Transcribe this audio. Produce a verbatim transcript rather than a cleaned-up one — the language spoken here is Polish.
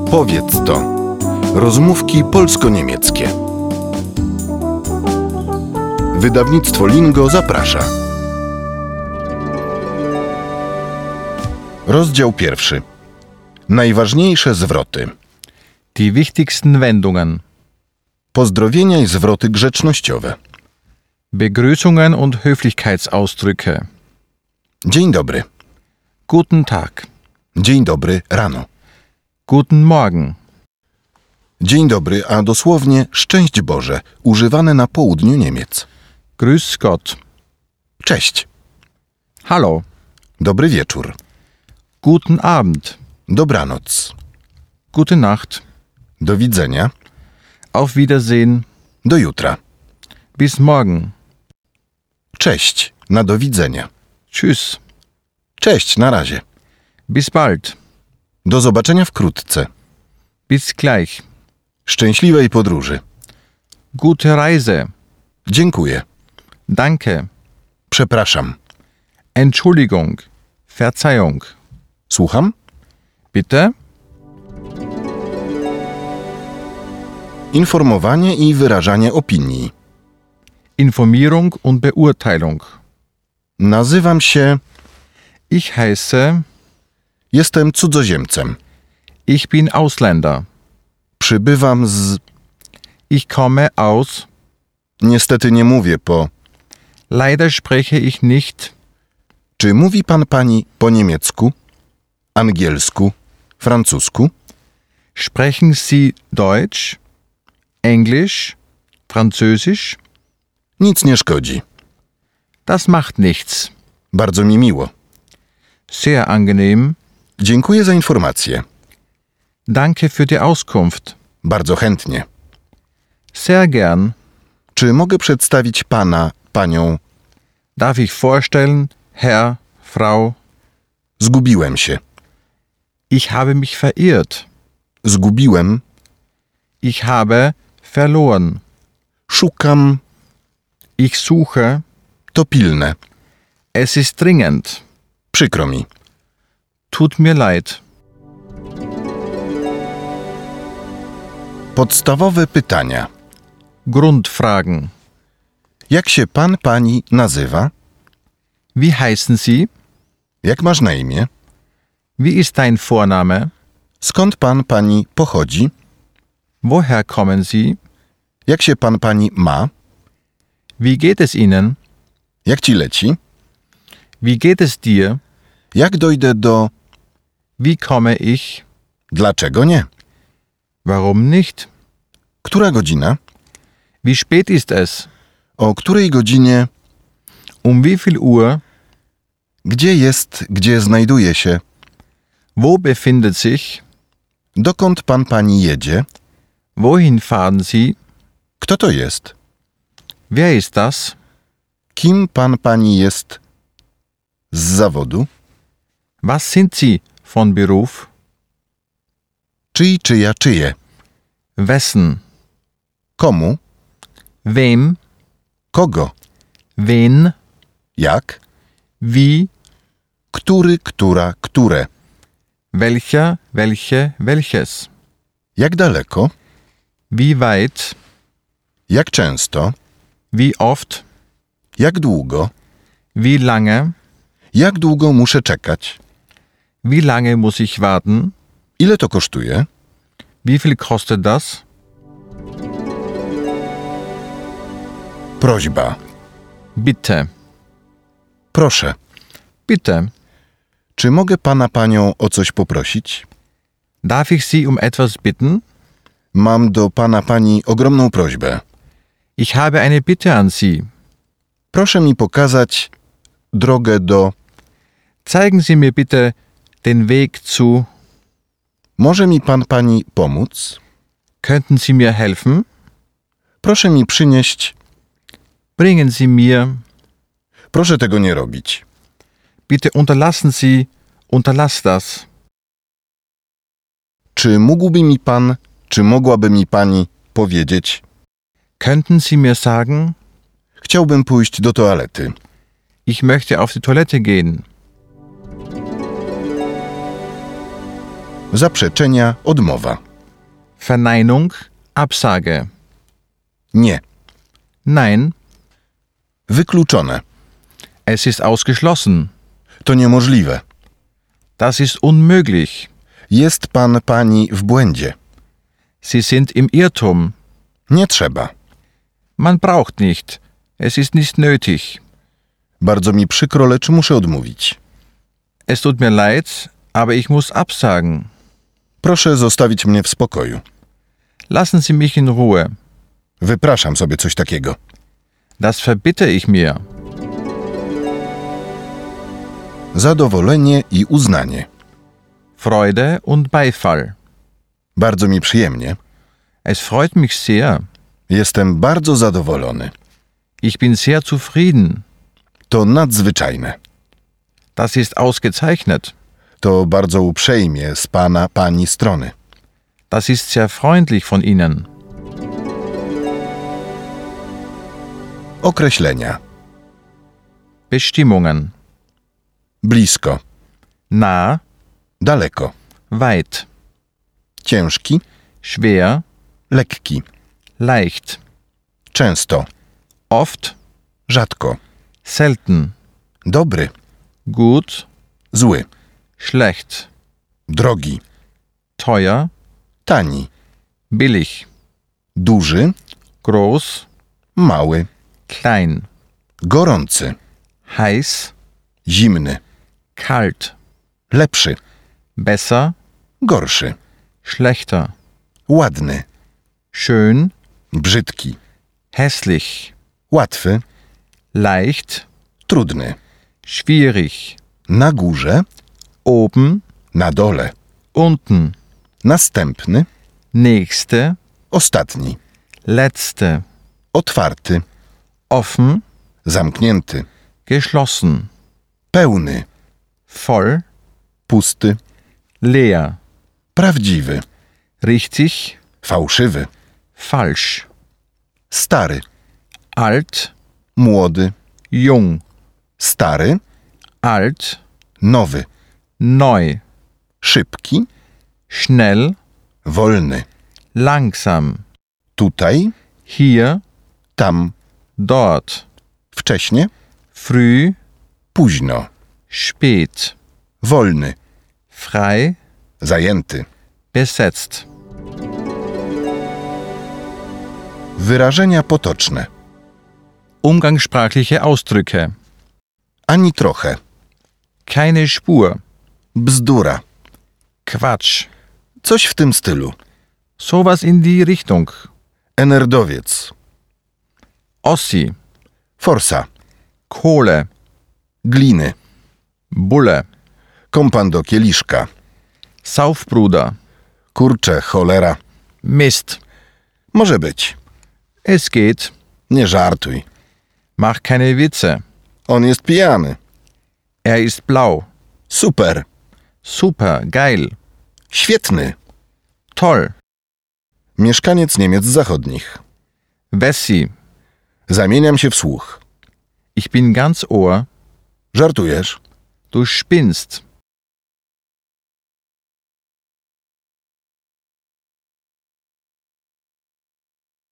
Powiedz to. Rozmówki polsko-niemieckie. Wydawnictwo Lingo zaprasza. Rozdział pierwszy. Najważniejsze zwroty. Die wichtigsten Wendungen. Pozdrowienia i zwroty grzecznościowe. Begrüßungen und Höflichkeitsausdrücke. Dzień dobry. Guten Tag. Dzień dobry rano. Guten Morgen. Dzień dobry, a dosłownie szczęść Boże, używane na południu Niemiec. Grüß Gott. Cześć. Hallo. Dobry wieczór. Guten Abend. Dobranoc. Gute Nacht. Do widzenia. Auf Wiedersehen. Do jutra. Bis morgen. Cześć. Na do widzenia. Tschüss. Cześć, na razie. Bis bald. Do zobaczenia wkrótce. Bis gleich. Szczęśliwej podróży. Gute Reise. Dziękuję. Danke. Przepraszam. Entschuldigung. Verzeihung. Słucham? Bitte? Informowanie i wyrażanie opinii. Informierung und Beurteilung. Nazywam się... Ich heiße... Jestem cudzoziemcem. Ich bin Ausländer. Przybywam z... Ich komme aus... Niestety nie mówię po... Leider spreche ich nicht... Czy mówi pan pani po niemiecku, angielsku, francusku? Sprechen Sie Deutsch, Englisch, Französisch? Nic nie szkodzi. Das macht nichts. Bardzo mi miło. Sehr angenehm. Dziękuję za informację. Danke für die Auskunft. Bardzo chętnie. Sehr gern. Czy mogę przedstawić pana, panią? Darf ich vorstellen, Herr, Frau? Zgubiłem się. Ich habe mich verirrt. Zgubiłem. Ich habe verloren. Szukam. Ich suche. To pilne. Es ist dringend. Przykro mi. Tut mir leid. Podstawowe pytania. Grundfragen. Jak się pan, pani nazywa? Wie heißen Sie? Jak masz na imię? Wie ist dein Vorname? Skąd pan, pani pochodzi? Woher kommen Sie? Jak się pan, pani ma? Wie geht es Ihnen? Jak ci leci? Wie geht es dir? Jak dojdę do... Wie komme ich? Dlaczego nie? Warum nicht? Która godzina? Wie spät ist es? O której godzinie? Um wie viel Uhr? Gdzie jest, gdzie znajduje się? Wo befindet sich? Dokąd pan, pani jedzie? Wohin fahren Sie? Kto to jest? Wer ist das? Kim pan, pani jest z zawodu? Was sind Sie von Beruf? Czyj, czyja, czyje? Wessen? Komu? Wem? Kogo? Wen? Jak? Wie? Który, która, które? Welcher? Welche? Welches? Jak daleko? Wie weit? Jak często? Wie oft? Jak długo? Wie lange? Jak długo muszę czekać? Wie lange muss ich warten? Ile to kosztuje? Wie viel kostet das? Prośba. Bitte. Proszę. Bitte. Czy mogę pana, panią o coś poprosić? Darf ich Sie um etwas bitten? Mam do pana, pani ogromną prośbę. Ich habe eine Bitte an Sie. Proszę mi pokazać drogę do... Zeigen Sie mir bitte den Weg zu... Może mi pan, pani pomóc? Könnten Sie mir helfen? Proszę mi przynieść... Bringen Sie mir... Proszę tego nie robić. Bitte unterlassen Sie... Unterlass das. Czy mógłby mi pan, czy mogłaby mi pani powiedzieć? Könnten Sie mir sagen... Chciałbym pójść do toalety. Ich möchte auf die Toilette gehen. Zaprzeczenia, odmowa. Verneinung, Absage. Nie. Nein, Wykluczone. es ist ausgeschlossen. To niemożliwe. Das ist unmöglich. Jest pan, pani w błędzie. Sie sind im Irrtum. Nie trzeba. Man braucht nicht. Es ist nicht nötig. Bardzo mi przykro, lecz muszę odmówić. Es tut mir leid, aber ich muss absagen. Proszę zostawić mnie w spokoju. Lassen Sie mich in Ruhe. Wypraszam sobie coś takiego. Das verbitte ich mir. Zadowolenie i uznanie. Freude und Beifall. Bardzo mi przyjemnie. Es freut mich sehr. Jestem bardzo zadowolony. Ich bin sehr zufrieden. To nadzwyczajne. Das ist ausgezeichnet. To bardzo uprzejmie z pana, pani strony. Das ist sehr freundlich von Ihnen. Określenia. Bestimmungen. Blisko. Nah, Daleko. weit. Ciężki. Schwer, Lekki. leicht. Często. Oft, Rzadko. selten. Dobry. Gut, Zły. schlecht. Drogi. Teuer, Tani. billig. Duży. Groß, Mały. klein. Gorący. Heiß, Zimny. kalt. Lepszy. Besser, Gorszy. schlechter. Ładny. Schön, Brzydki. hässlich. Łatwy. Leicht, Trudny. schwierig. Na górze. Oben, Na dole. unten. Następny. Nächste, Ostatni. letzte. Otwarty. Offen, Zamknięty. geschlossen. Pełny. Voll, Pusty. leer. Prawdziwy. Richtig, Fałszywy. falsch. Stary. Alt, Młody. jung. Stary. Alt, Nowy. neu. Szybki. Schnell, Wolny. langsam. Tutaj. Hier, Tam. dort. Wcześnie. Früh, Późno. spät. Wolny. Frei, Zajęty. besetzt. Wyrażenia potoczne. Umgangssprachliche Ausdrücke. Ani trochę. Keine Spur. Bzdura. Quatsch. Coś w tym stylu. Sowas in die Richtung. Enerdowiec. Ossi. Forsa. Kohle. Gliny. Bulle. Kompan do kieliszka. Saufbruder. Kurcze, cholera. Mist. Może być. Es geht. Nie żartuj. Mach keine Witze. On jest pijany. Er ist blau. Super. Super, geil. Świetny. Toll. Mieszkaniec Niemiec Zachodnich. Wessi. Zamieniam się w słuch. Ich bin ganz Ohr. Żartujesz? Du spinnst.